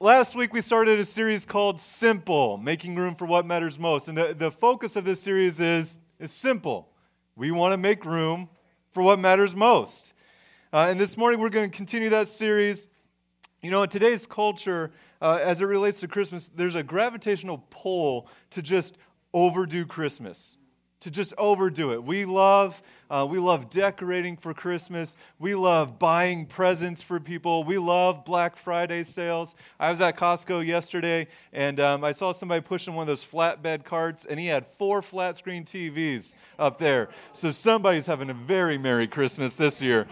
Last week we started a series called Simple, Making Room for What Matters Most. And the focus of this series is simple. We want to make room for what matters most. And this morning we're going to continue that series. You know, in today's culture, as it relates to Christmas, there's a gravitational pull to just overdo Christmas. To just overdo it. We love decorating for Christmas. We love buying presents for people. We love Black Friday sales. I was at Costco yesterday, and I saw somebody pushing one of those flatbed carts, and he had 4 flat-screen TVs up there. So somebody's having a very Merry Christmas this year.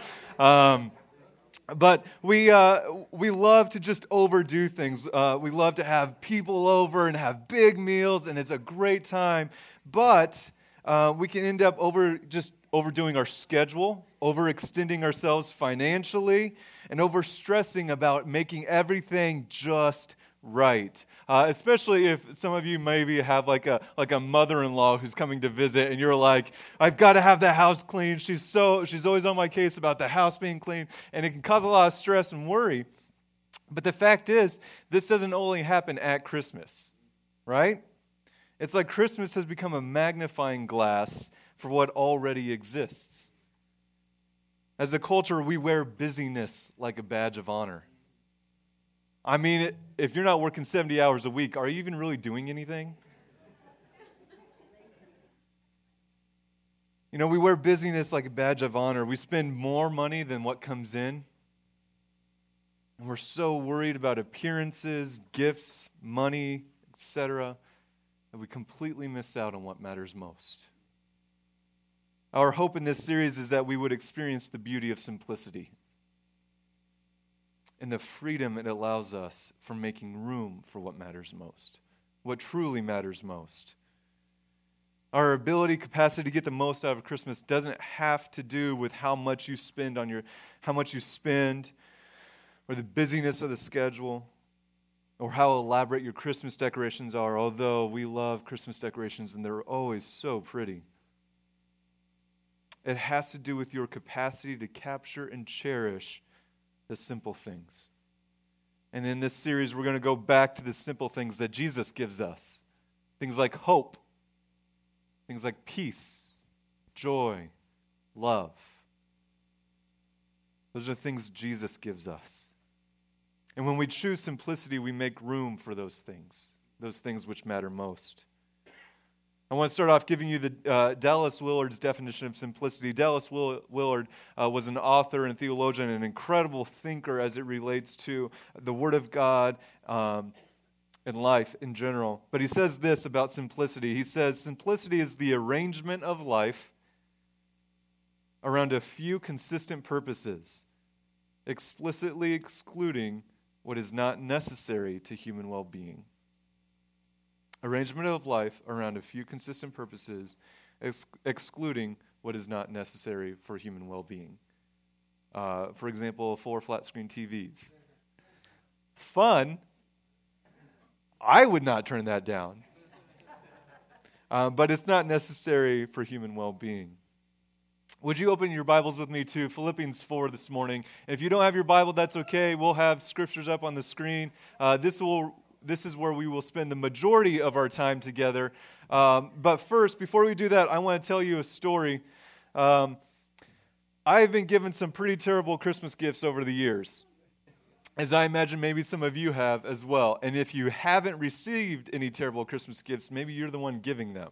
But we love to just overdo things. We love to have people over and have big meals, and it's a great time. But we can end up overdoing our schedule, overextending ourselves financially, and overstressing about making everything just right. Especially if some of you maybe have like a mother-in-law who's coming to visit, and you're like, I've got to have the house clean. She's always on my case about the house being clean, and it can cause a lot of stress and worry. But the fact is, this doesn't only happen at Christmas, right? It's like Christmas has become a magnifying glass for what already exists. As a culture, we wear busyness like a badge of honor. I mean, if you're not working 70 hours a week, are you even really doing anything? You know, we wear busyness like a badge of honor. We spend more money than what comes in. And we're so worried about appearances, gifts, money, etc., that we completely miss out on what matters most. Our hope in this series is that we would experience the beauty of simplicity and the freedom it allows us for making room for what matters most, what truly matters most. Our ability, capacity to get the most out of Christmas doesn't have to do with how much you spend or the busyness of the schedule, or how elaborate your Christmas decorations are, although we love Christmas decorations and they're always so pretty. It has to do with your capacity to capture and cherish the simple things. And in this series, we're going to go back to the simple things that Jesus gives us. Things like hope, things like peace, joy, love. Those are things Jesus gives us. And when we choose simplicity, we make room for those things which matter most. I want to start off giving you the Dallas Willard's definition of simplicity. Dallas Willard was an author and theologian, an incredible thinker as it relates to the Word of God and life in general. But he says this about simplicity. He says, simplicity is the arrangement of life around a few consistent purposes, explicitly excluding what is not necessary to human well-being. Arrangement of life around a few consistent purposes, excluding what is not necessary for human well-being. For example, 4 flat-screen TVs. Fun. I would not turn that down. But it's not necessary for human well-being. Would you open your Bibles with me to Philippians 4 this morning? And if you don't have your Bible, that's okay. We'll have scriptures up on the screen. This is where we will spend the majority of our time together. But first, before we do that, I want to tell you a story. I've been given some pretty terrible Christmas gifts over the years, as I imagine maybe some of you have as well. And if you haven't received any terrible Christmas gifts, maybe you're the one giving them.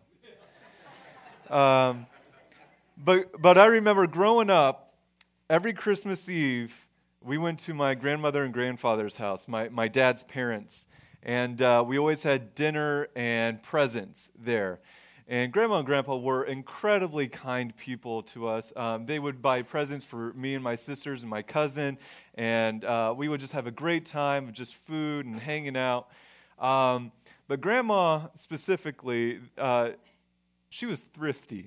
But I remember growing up, every Christmas Eve, we went to my grandmother and grandfather's house, my dad's parents, and we always had dinner and presents there. And Grandma and Grandpa were incredibly kind people to us. They would buy presents for me and my sisters and my cousin, and we would just have a great time of just food and hanging out. But Grandma specifically, she was thrifty.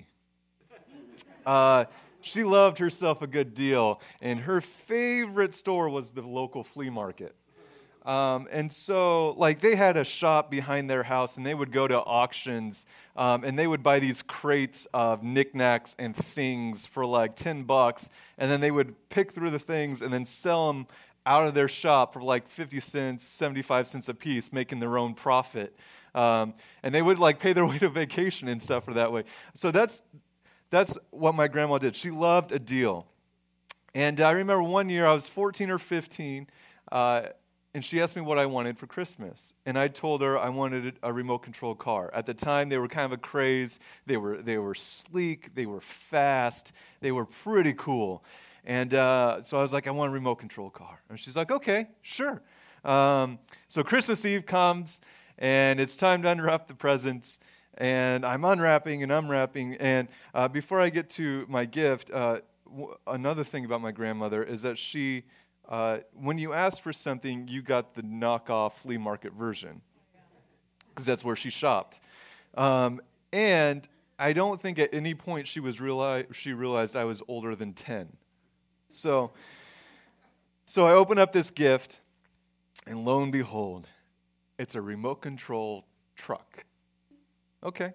She loved herself a good deal, and her favorite store was the local flea market. And so, they had a shop behind their house, and they would go to auctions, and they would buy these crates of knickknacks and things for $10, and then they would pick through the things and then sell them out of their shop for like 50 cents, 75 cents a piece, making their own profit. And they would like pay their way to vacation and stuff for that way. So that's what my grandma did. She loved a deal. And I remember one year I was 14 or 15, and she asked me what I wanted for Christmas. And I told her I wanted a remote control car. At the time, they were kind of a craze. They were sleek. They were fast. They were pretty cool. And so I was like, I want a remote control car. And she's like, okay, sure. So Christmas Eve comes, and it's time to unwrap the presents. And I'm unwrapping and unwrapping. And before I get to my gift, another thing about my grandmother is that she, when you asked for something, you got the knockoff flea market version, because that's where she shopped. And I don't think at any point she realized I was older than 10. So I open up this gift, and lo and behold, it's a remote control truck. Okay.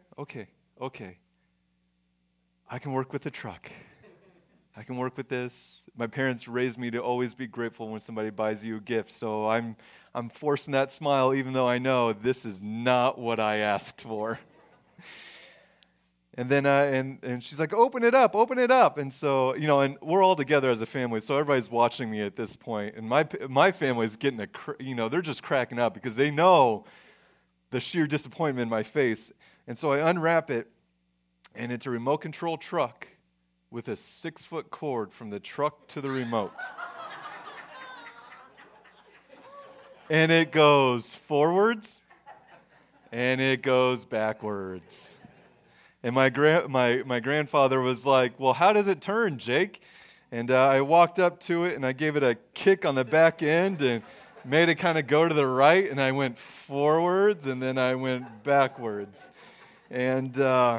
I can work with the truck. I can work with this. My parents raised me to always be grateful when somebody buys you a gift, so I'm forcing that smile even though I know this is not what I asked for. And then and she's like, open it up. And so, and we're all together as a family, so everybody's watching me at this point. And my family's getting they're just cracking up because they know the sheer disappointment in my face. And so I unwrap it, and it's a remote control truck with a 6-foot cord from the truck to the remote. And it goes forwards, and it goes backwards. And my grandfather was like, well, how does it turn, Jake? And I walked up to it, and I gave it a kick on the back end and made it kind of go to the right, and I went forwards, and then I went backwards. And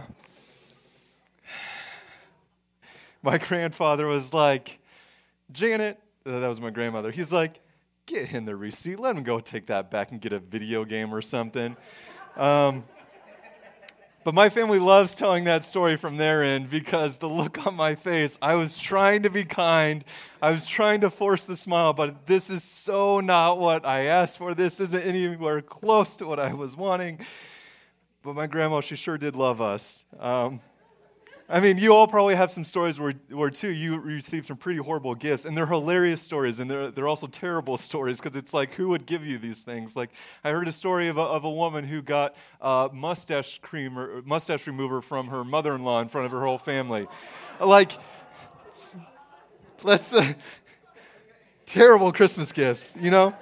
my grandfather was like, Janet, that was my grandmother, he's like, get him the receipt. Let him go take that back and get a video game or something. But my family loves telling that story from their end because the look on my face, I was trying to be kind. I was trying to force the smile, but this is so not what I asked for. This isn't anywhere close to what I was wanting. But my grandma, she sure did love us. You all probably have some stories where too, you received some pretty horrible gifts, and they're hilarious stories, and they're also terrible stories, because it's like, who would give you these things? Like, I heard a story of a woman who got mustache remover from her mother-in-law in front of her whole family. Like, let's terrible Christmas gifts, And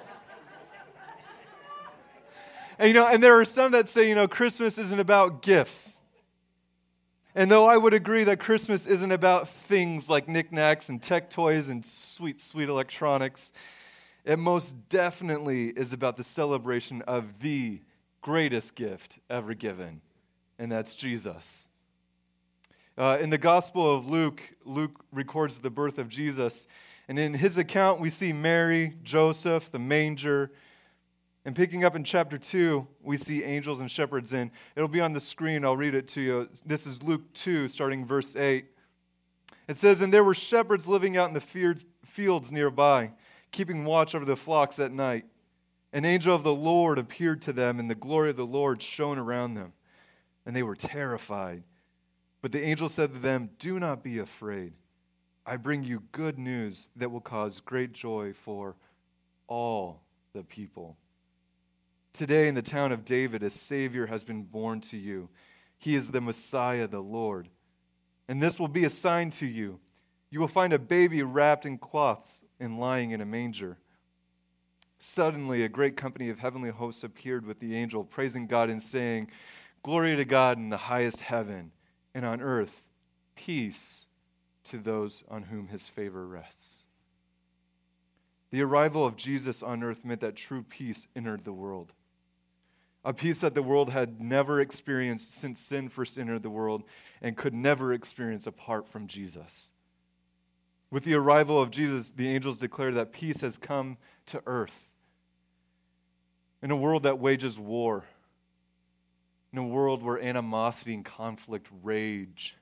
and there are some that say, Christmas isn't about gifts. And though I would agree that Christmas isn't about things like knickknacks and tech toys and sweet, sweet electronics, it most definitely is about the celebration of the greatest gift ever given, and that's Jesus. In the Gospel of Luke records the birth of Jesus, and in his account we see Mary, Joseph, the manger. And picking up in chapter 2, we see angels and shepherds in. It'll be on the screen. I'll read it to you. This is Luke 2, starting verse 8. It says, and there were shepherds living out in the fields nearby, keeping watch over the flocks at night. An angel of the Lord appeared to them, and the glory of the Lord shone around them. And they were terrified. But the angel said to them, do not be afraid. I bring you good news that will cause great joy for all the people. Today in the town of David, a Savior has been born to you. He is the Messiah, the Lord. And this will be a sign to you. You will find a baby wrapped in cloths and lying in a manger. Suddenly, a great company of heavenly hosts appeared with the angel, praising God and saying, glory to God in the highest heaven, and on earth, peace to those on whom his favor rests. The arrival of Jesus on earth meant that true peace entered the world. A peace that the world had never experienced since sin first entered the world and could never experience apart from Jesus. With the arrival of Jesus, the angels declared that peace has come to earth. In a world that wages war, in a world where animosity and conflict rage,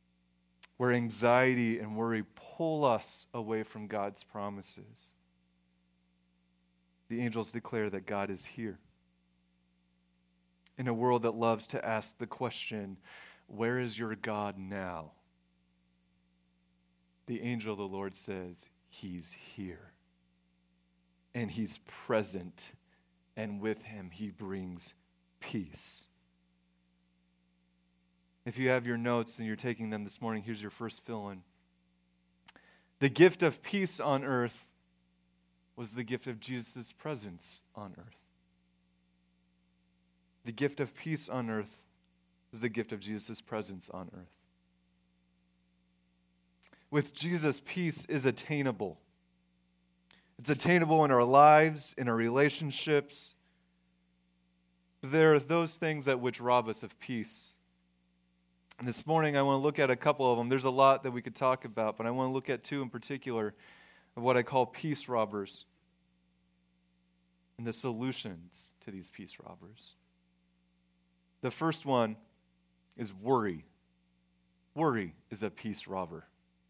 where anxiety and worry pull us away from God's promises. the angels declare that God is here. In a world that loves to ask the question, where is your God now? The angel of the Lord says, He's here. And He's present. And with Him, He brings peace. If you have your notes and you're taking them this morning, here's your first fill-in. The gift of peace on earth was the gift of Jesus' presence on earth. The gift of peace on earth was the gift of Jesus' presence on earth. With Jesus, peace is attainable. It's attainable in our lives, in our relationships. But there are those things that which rob us of peace. And this morning I want to look at a couple of them. There's a lot that we could talk about, but I want to look at two in particular of what I call peace robbers and the solutions to these peace robbers. The first one is worry. Worry is a peace robber.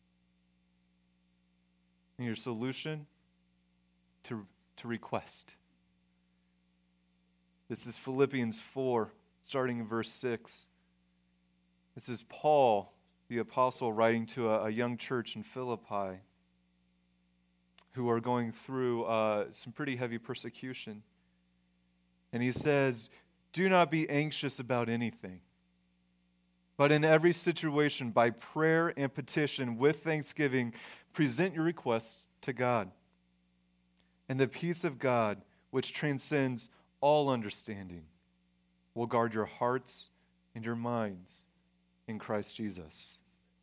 And your solution? To request. This is Philippians 4, starting in verse 6. This is Paul, the apostle, writing to a young church in Philippi who are going through some pretty heavy persecution. And he says, do not be anxious about anything, but in every situation, by prayer and petition, with thanksgiving, present your requests to God. And the peace of God, which transcends all understanding, will guard your hearts and your minds in Christ Jesus.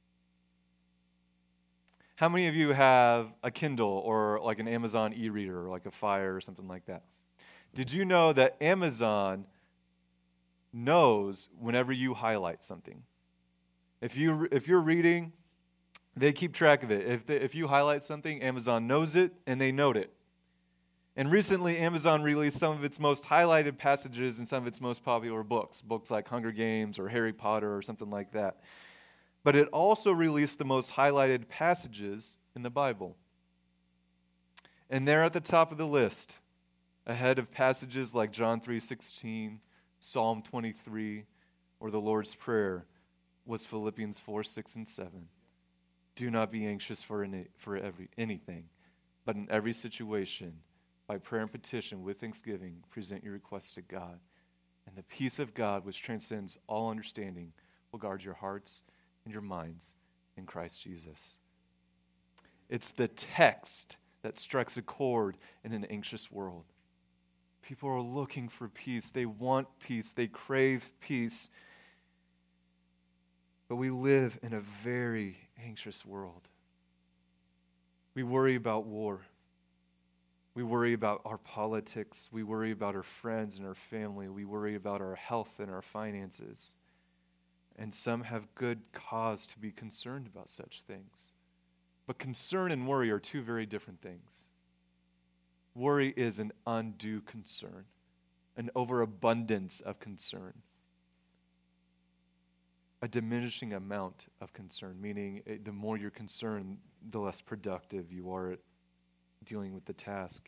How many of you have a Kindle or like an Amazon e-reader or like a Fire or something like that? Did you know that Amazon knows whenever you highlight something? If you're reading, they keep track of it. If you highlight something, Amazon knows it and they note it. And recently, Amazon released some of its most highlighted passages in some of its most popular books like Hunger Games or Harry Potter or something like that. But it also released the most highlighted passages in the Bible. And they're at the top of the list, ahead of passages like John 3:16, Psalm 23, or the Lord's Prayer, was Philippians 4, 6, and 7. Do not be anxious for anything, but in every situation, by prayer and petition, with thanksgiving, present your requests to God. And the peace of God, which transcends all understanding, will guard your hearts and your minds in Christ Jesus. It's the text that strikes a chord in an anxious world. People are looking for peace. They want peace. They crave peace. But we live in a very anxious world. We worry about war. We worry about our politics. We worry about our friends and our family. We worry about our health and our finances. And some have good cause to be concerned about such things. But concern and worry are two very different things. Worry is an undue concern, an overabundance of concern, a diminishing amount of concern, meaning the more you're concerned, the less productive you are at dealing with the task.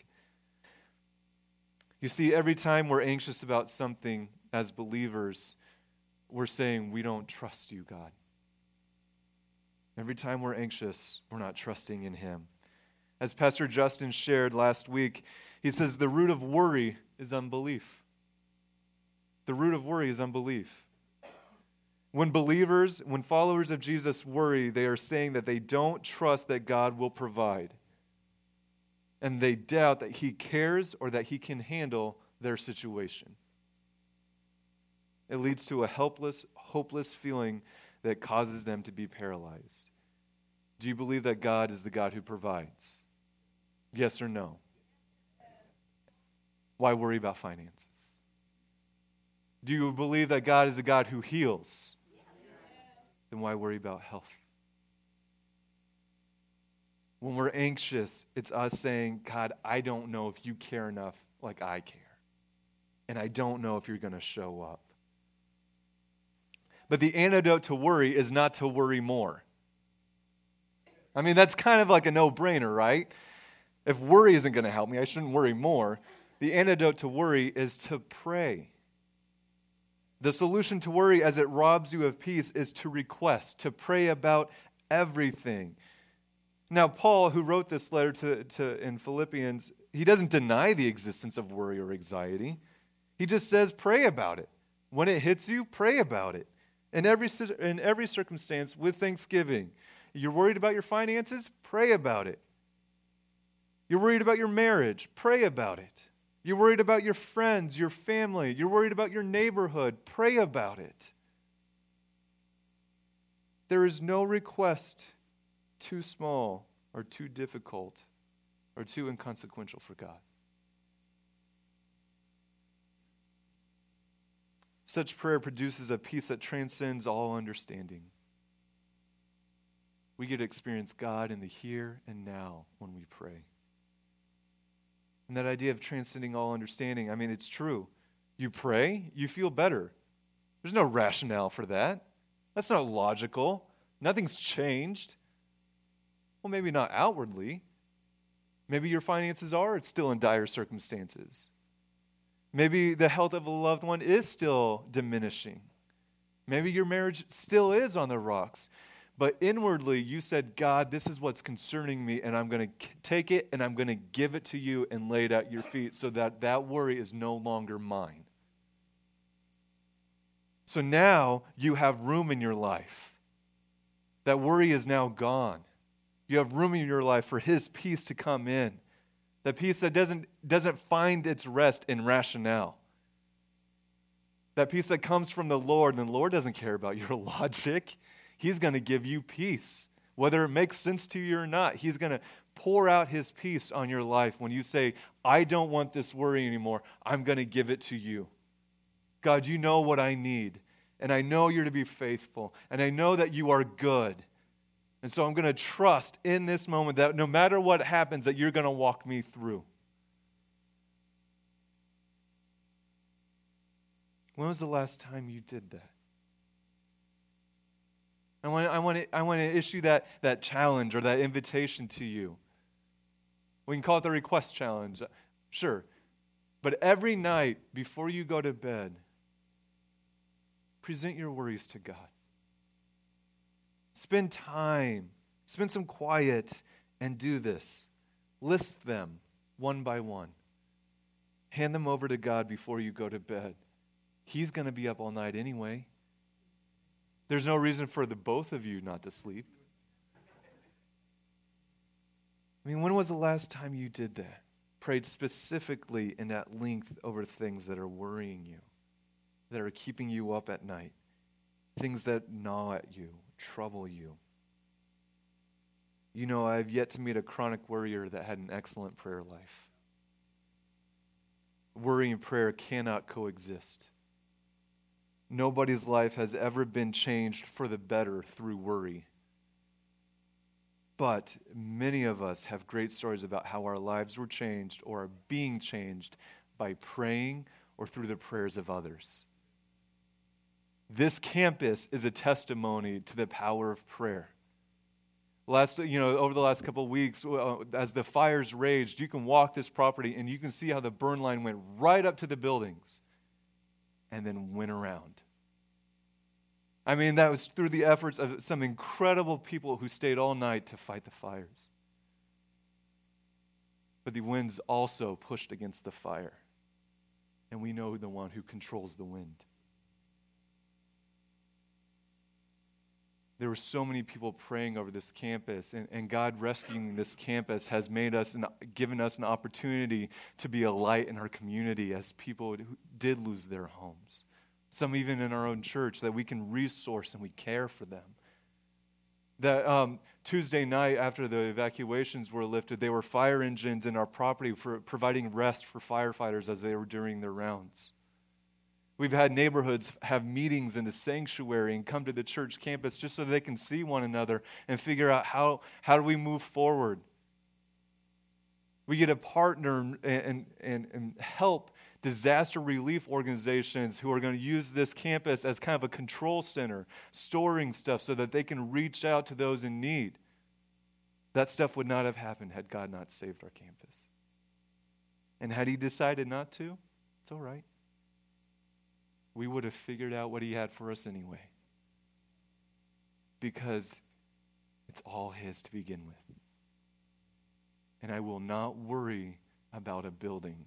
You see, every time we're anxious about something as believers, we're saying, we don't trust you, God. Every time we're anxious, we're not trusting in Him. As Pastor Justin shared last week, he says the root of worry is unbelief. The root of worry is unbelief. When followers of Jesus worry, they are saying that they don't trust that God will provide. And they doubt that He cares or that He can handle their situation. It leads to a helpless, hopeless feeling that causes them to be paralyzed. Do you believe that God is the God who provides? Yes or no? Why worry about finances? Do you believe that God is a God who heals? Then why worry about health? When we're anxious, it's us saying, God, I don't know if you care enough like I care. And I don't know if you're going to show up. But the antidote to worry is not to worry more. I mean, that's kind of like a no-brainer, right? If worry isn't going to help me, I shouldn't worry more. The antidote to worry is to pray. The solution to worry as it robs you of peace is to request, to pray about everything. Now, Paul, who wrote this letter in Philippians, he doesn't deny the existence of worry or anxiety. He just says, pray about it. When it hits you, pray about it. In every circumstance, with thanksgiving. You're worried about your finances? Pray about it. You're worried about your marriage? Pray about it. You're worried about your friends, your family. You're worried about your neighborhood? Pray about it. There is no request too small or too difficult or too inconsequential for God. Such prayer produces a peace that transcends all understanding. We get to experience God in the here and now when we pray. And that idea of transcending all understanding, I mean, it's true. You pray, you feel better. There's no rationale for that. That's not logical. Nothing's changed. Well, maybe not outwardly. Maybe your finances are still in dire circumstances. Maybe the health of a loved one is still diminishing. Maybe your marriage still is on the rocks. But inwardly, you said, God, this is what's concerning me, and I'm going to take it, and I'm going to give it to you and lay it at your feet so that that worry is no longer mine. So now you have room in your life. That worry is now gone. You have room in your life for His peace to come in. That peace that doesn't find its rest in rationale. That peace that comes from the Lord, and the Lord doesn't care about your logic. He's going to give you peace. Whether it makes sense to you or not, He's going to pour out His peace on your life when you say, I don't want this worry anymore. I'm going to give it to you. God, you know what I need. And I know you're to be faithful. And I know that you are good. And so I'm going to trust in this moment that no matter what happens, that you're going to walk me through. When was the last time you did that? I want to issue that challenge or that invitation to you. We can call it the request challenge. Sure. But every night before you go to bed, present your worries to God. Spend time, spend some quiet, and do this. List them one by one. Hand them over to God before you go to bed. He's going to be up all night anyway. There's no reason for the both of you not to sleep. I mean, when was the last time you did that? Prayed specifically in that length over things that are worrying you, that are keeping you up at night, things that gnaw at you, trouble you. You know, I've yet to meet a chronic worrier that had an excellent prayer life. Worry and prayer cannot coexist. Nobody's life has ever been changed for the better through worry. But many of us have great stories about how our lives were changed or are being changed by praying or through the prayers of others. This campus is a testimony to the power of prayer. Over the last couple of weeks, as the fires raged, you can walk this property and you can see how the burn line went right up to the buildings and then went around. I mean, that was through the efforts of some incredible people who stayed all night to fight the fires. But the winds also pushed against the fire. And we know the one who controls the wind. There were so many people praying over this campus, and God rescuing this campus has given us an opportunity to be a light in our community as people who did lose their homes. Some even in our own church, that we can resource and we care for them. That Tuesday night after the evacuations were lifted, there were fire engines in our property for providing rest for firefighters as they were doing their rounds. We've had neighborhoods have meetings in the sanctuary and come to the church campus just so they can see one another and figure out how do we move forward. We get to partner and help disaster relief organizations who are going to use this campus as kind of a control center, storing stuff so that they can reach out to those in need. That stuff would not have happened had God not saved our campus. And had he decided not to, it's all right. We would have figured out what he had for us anyway. Because it's all his to begin with. And I will not worry about a building.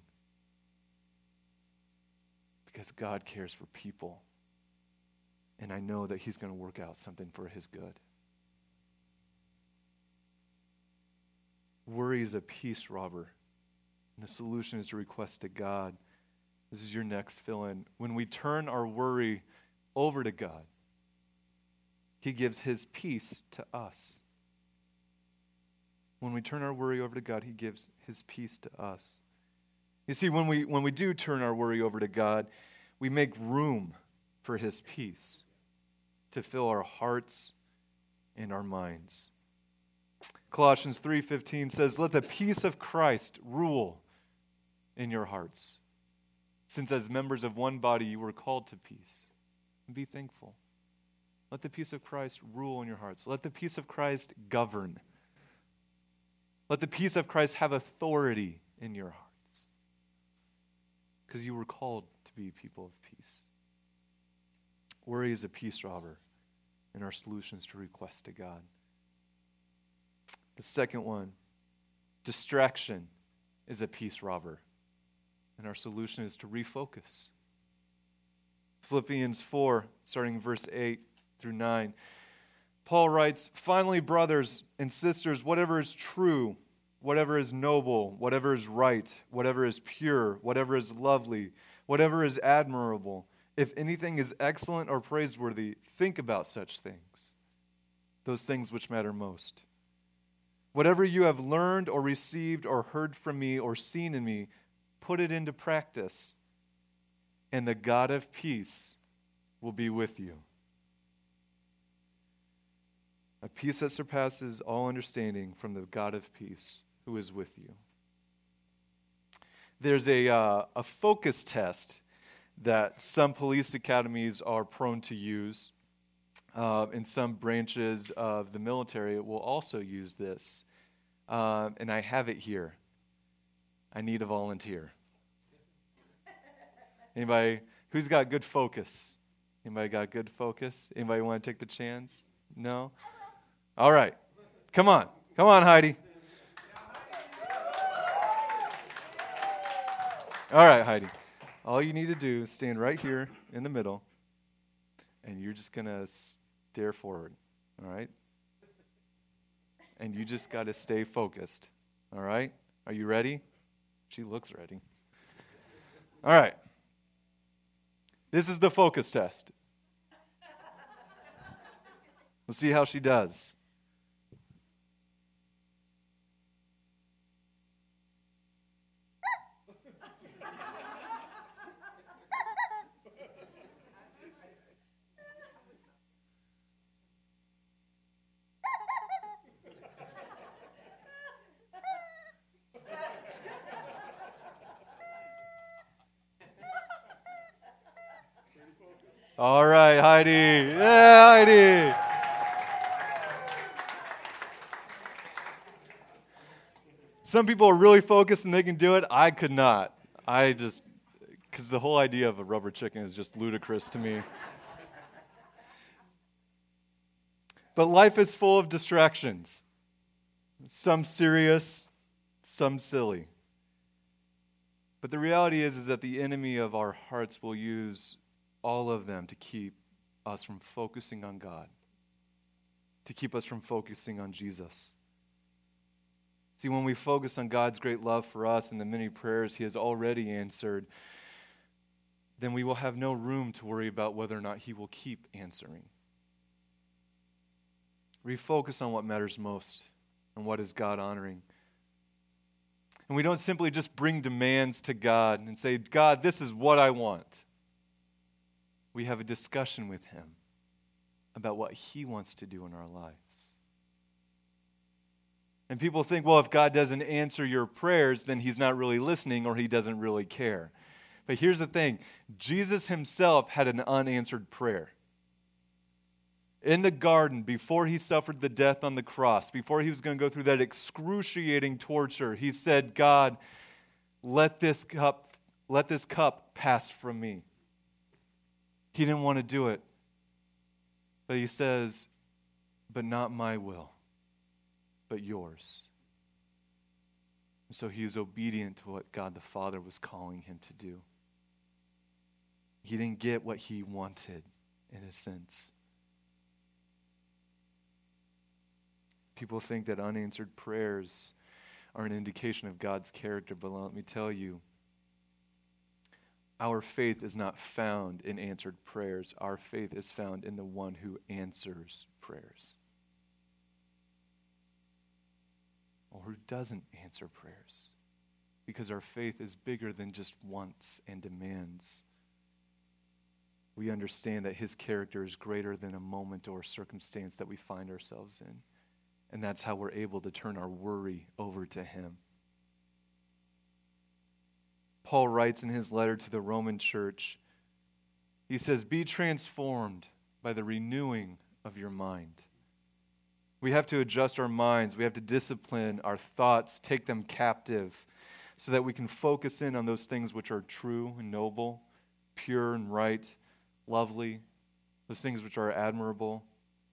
Because God cares for people. And I know that he's going to work out something for his good. Worry is a peace robber. And the solution is to request to God. This is your next fill-in. When we turn our worry over to God, he gives his peace to us. When we turn our worry over to God, he gives his peace to us. You see, when we do turn our worry over to God, we make room for his peace to fill our hearts and our minds. Colossians 3:15 says, "Let the peace of Christ rule in your hearts, since as members of one body you were called to peace. And be thankful." Let the peace of Christ rule in your hearts. Let the peace of Christ govern. Let the peace of Christ have authority in your hearts. Because you were called to be people of peace. Worry is a peace robber, and our solution is to request to God. The second one, distraction is a peace robber, and our solution is to refocus. Philippians 4, starting verse 8 through 9. Paul writes, "Finally, brothers and sisters, whatever is true, whatever is noble, whatever is right, whatever is pure, whatever is lovely, whatever is admirable, if anything is excellent or praiseworthy, think about such things, those things which matter most. Whatever you have learned or received or heard from me or seen in me, put it into practice, and the God of peace will be with you." A peace that surpasses all understanding from the God of peace who is with you. There's a focus test that some police academies are prone to use. And some branches of the military will also use this. And I have it here. I need a volunteer. Anybody who's got good focus? Anybody got good focus? Anybody want to take the chance? No? All right. Come on. Come on, Heidi. All right, Heidi. All you need to do is stand right here in the middle, and you're just going to stare forward, all right? And you just got to stay focused, all right? Are you ready? She looks ready. All right. This is the focus test. We'll see how she does. All right, Heidi. Yeah, Heidi. Some people are really focused and they can do it. I could not. Because the whole idea of a rubber chicken is just ludicrous to me. But life is full of distractions. Some serious, some silly. But the reality is that the enemy of our hearts will use all of them to keep us from focusing on God, to keep us from focusing on Jesus. See, when we focus on God's great love for us and the many prayers he has already answered, then we will have no room to worry about whether or not he will keep answering. Refocus on what matters most and what is God honoring. And we don't simply just bring demands to God and say, "God, this is what I want." We have a discussion with him about what he wants to do in our lives. And people think, well, if God doesn't answer your prayers, then he's not really listening or he doesn't really care. But here's the thing. Jesus himself had an unanswered prayer. In the garden, before he suffered the death on the cross, before he was going to go through that excruciating torture, he said, "God, let this cup pass from me. He didn't want to do it. But he says, but not my will, but yours. And so he is obedient to what God the Father was calling him to do. He didn't get what he wanted, in a sense. People think that unanswered prayers are an indication of God's character, but let me tell you, our faith is not found in answered prayers. Our faith is found in the one who answers prayers. Or who doesn't answer prayers. Because our faith is bigger than just wants and demands. We understand that his character is greater than a moment or circumstance that we find ourselves in. And that's how we're able to turn our worry over to him. Paul writes in his letter to the Roman church, he says, be transformed by the renewing of your mind. We have to adjust our minds. We have to discipline our thoughts, take them captive, so that we can focus in on those things which are true and noble, pure and right, lovely, those things which are admirable.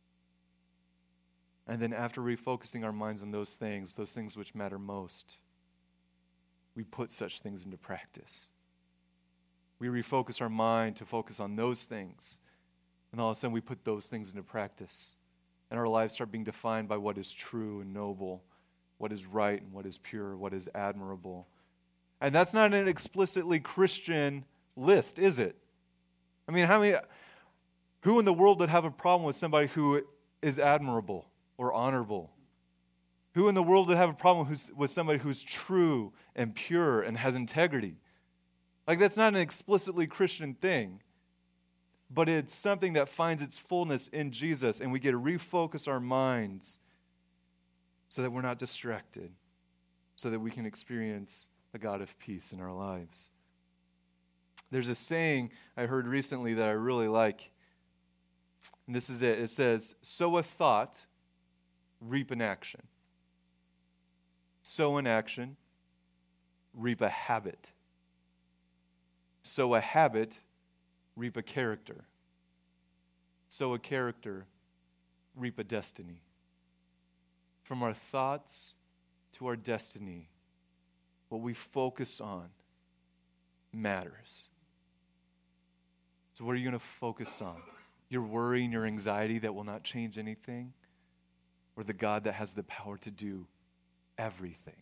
And then after refocusing our minds on those things which matter most, we put such things into practice. We refocus our mind to focus on those things. And all of a sudden we put those things into practice. And our lives start being defined by what is true and noble, what is right and what is pure, what is admirable. And that's not an explicitly Christian list, is it? I mean, who in the world would have a problem with somebody who is admirable or honorable? Who in the world would have a problem with somebody who's true and pure and has integrity? Like, that's not an explicitly Christian thing, but it's something that finds its fullness in Jesus, and we get to refocus our minds so that we're not distracted, so that we can experience the God of peace in our lives. There's a saying I heard recently that I really like, and this is it. It says, sow a thought, reap an action. Sow an action, reap a habit. Sow a habit, reap a character. Sow a character, reap a destiny. From our thoughts to our destiny, what we focus on matters. So what are you going to focus on? Your worry and your anxiety that will not change anything? Or the God that has the power to do everything?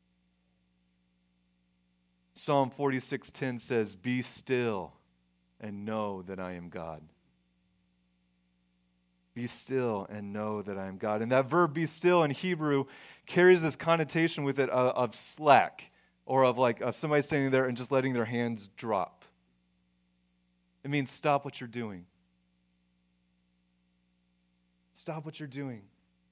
Psalm 46:10 says, be still and know that I am God. Be still and know that I am God. And that verb, be still, in Hebrew carries this connotation with it of slack, or of somebody standing there and just letting their hands drop. It means stop what you're doing. Stop what you're doing.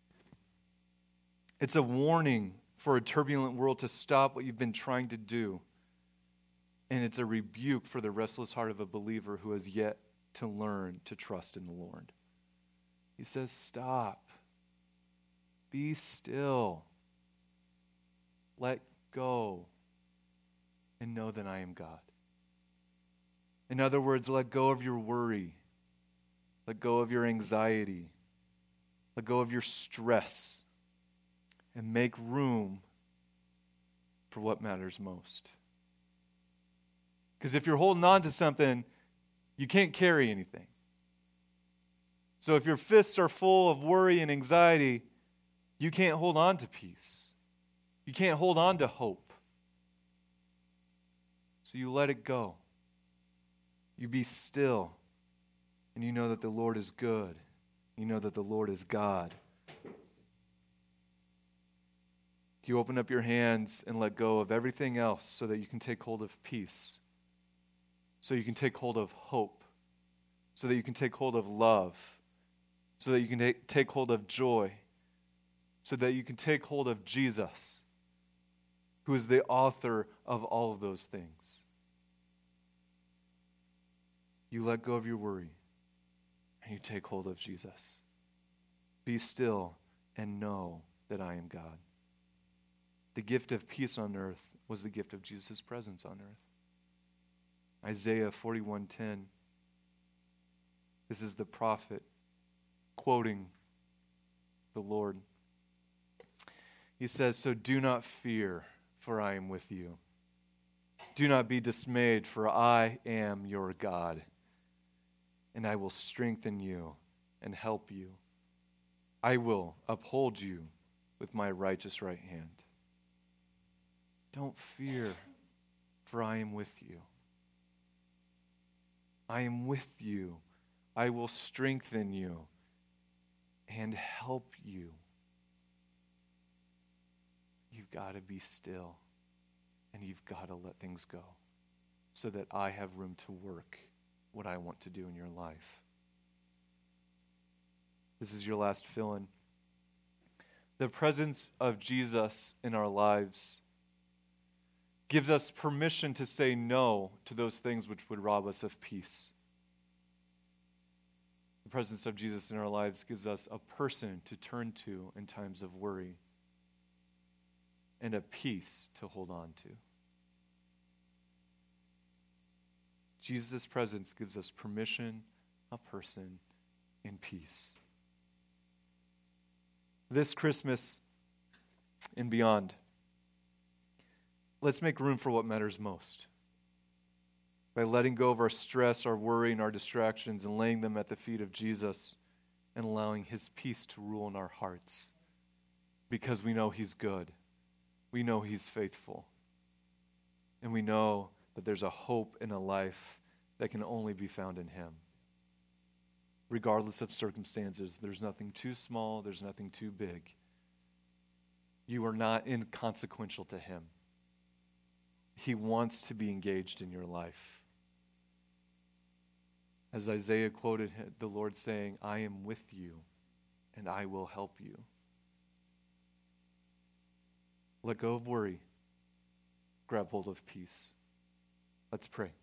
It's a warning for a turbulent world to stop what you've been trying to do. And it's a rebuke for the restless heart of a believer who has yet to learn to trust in the Lord. He says, stop. Be still. Let go. And know that I am God. In other words, let go of your worry. Let go of your anxiety. Let go of your stress. And make room for what matters most. Because if you're holding on to something, you can't carry anything. So if your fists are full of worry and anxiety, you can't hold on to peace. You can't hold on to hope. So you let it go. You be still. And you know that the Lord is good. You know that the Lord is God. You open up your hands and let go of everything else so that you can take hold of peace. So you can take hold of hope. So that you can take hold of love. So that you can take hold of joy. So that you can take hold of Jesus, who is the author of all of those things. You let go of your worry and you take hold of Jesus. Be still and know that I am God. The gift of peace on earth was the gift of Jesus' presence on earth. Isaiah 41:10. This is the prophet quoting the Lord. He says, "So do not fear, for I am with you. Do not be dismayed, for I am your God, and I will strengthen you and help you. I will uphold you with my righteous right hand. Don't fear, for I am with you. I am with you. I will strengthen you and help you." You've got to be still, and you've got to let things go so that I have room to work what I want to do in your life. This is your last fill-in. The presence of Jesus in our lives gives us permission to say no to those things which would rob us of peace. The presence of Jesus in our lives gives us a person to turn to in times of worry and a peace to hold on to. Jesus' presence gives us permission, a person, and peace. This Christmas and beyond, let's make room for what matters most by letting go of our stress, our worry, and our distractions and laying them at the feet of Jesus and allowing his peace to rule in our hearts because we know he's good. We know he's faithful. And we know that there's a hope in a life that can only be found in him. Regardless of circumstances, there's nothing too small, there's nothing too big. You are not inconsequential to him. He wants to be engaged in your life. As Isaiah quoted the Lord saying, "I am with you and I will help you." Let go of worry. Grab hold of peace. Let's pray.